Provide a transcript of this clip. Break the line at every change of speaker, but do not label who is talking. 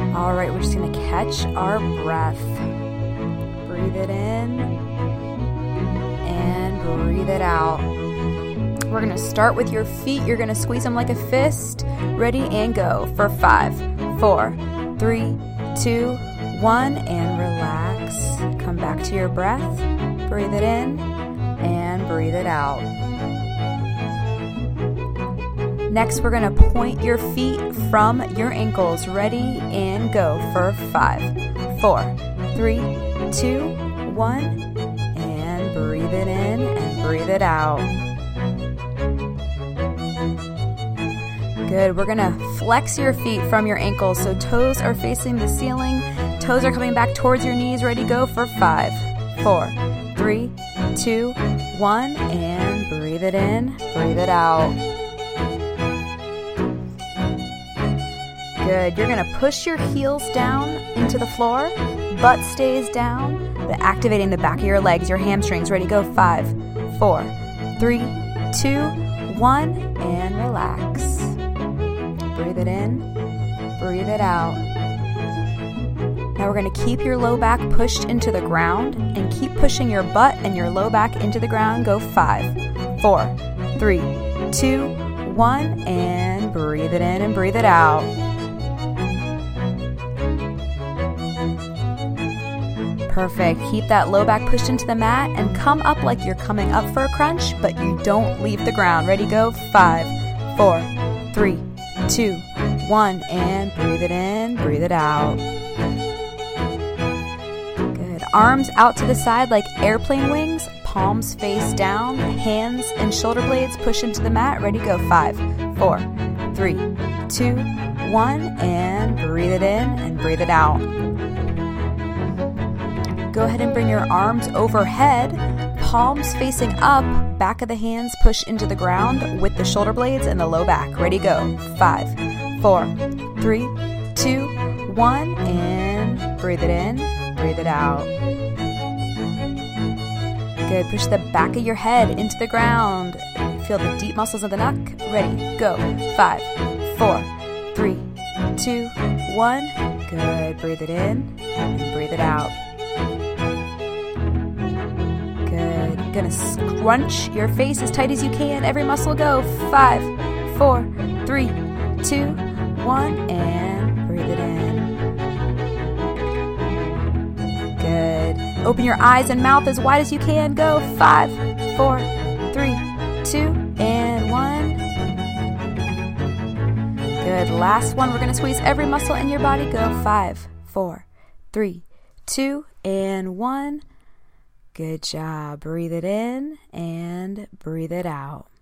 All right, we're just going to catch our breath. Breathe it in and breathe it out. We're going to start with your feet. You're going to squeeze them like a fist. Ready and go for 5, 4, 3, 2, 1, and relax. Come back to your breath. Breathe it in and breathe it out. Next, we're going to point your feet from your ankles. Ready and go for 5, 4, 3, 2, 1, and breathe it in and breathe it out. Good. We're going to flex your feet from your ankles so toes are facing the ceiling. Toes are coming back towards your knees. Ready, go for 5, 4, 3, 2, 1, and breathe it in, breathe it out. Good. You're going to push your heels down into the floor. Butt stays down, but activating the back of your legs, your hamstrings. Ready, go 5, 4, 3, 2, 1, and relax. Breathe it in, breathe it out. Now we're going to keep your low back pushed into the ground and keep pushing your butt and your low back into the ground. Go 5, 4, 3, 2, 1, and breathe it in and breathe it out. Perfect. Keep that low back pushed into the mat and come up like you're coming up for a crunch, but you don't leave the ground. Ready, go 5, 4, 3, 2, 1, and breathe it in, breathe it out. Good. Arms out to the side like airplane wings, palms face down, hands and shoulder blades push into the mat. Ready, go 5, 4, 3, 2, 1, and breathe it in and breathe it out. Go ahead and bring your arms overhead, palms facing up, back of the hands push into the ground with the shoulder blades and the low back. Ready, go 5, 4, 3, 2, 1, and breathe it in, breathe it out. Good. Push the back of your head into the ground. Feel the deep muscles of the neck. Ready, go 5, 4, 3, 2, 1. Good. Breathe it in and breathe it out. Going to scrunch your face as tight as you can. Every muscle go. 5, 4, 3, 2, 1, and breathe it in. Good. Open your eyes and mouth as wide as you can. Go. 5, 4, 3, 2, and 1. Good. Last one. We're going to squeeze every muscle in your body. Go. 5, 4, 3, 2, and 1. Good job. Breathe it in and breathe it out.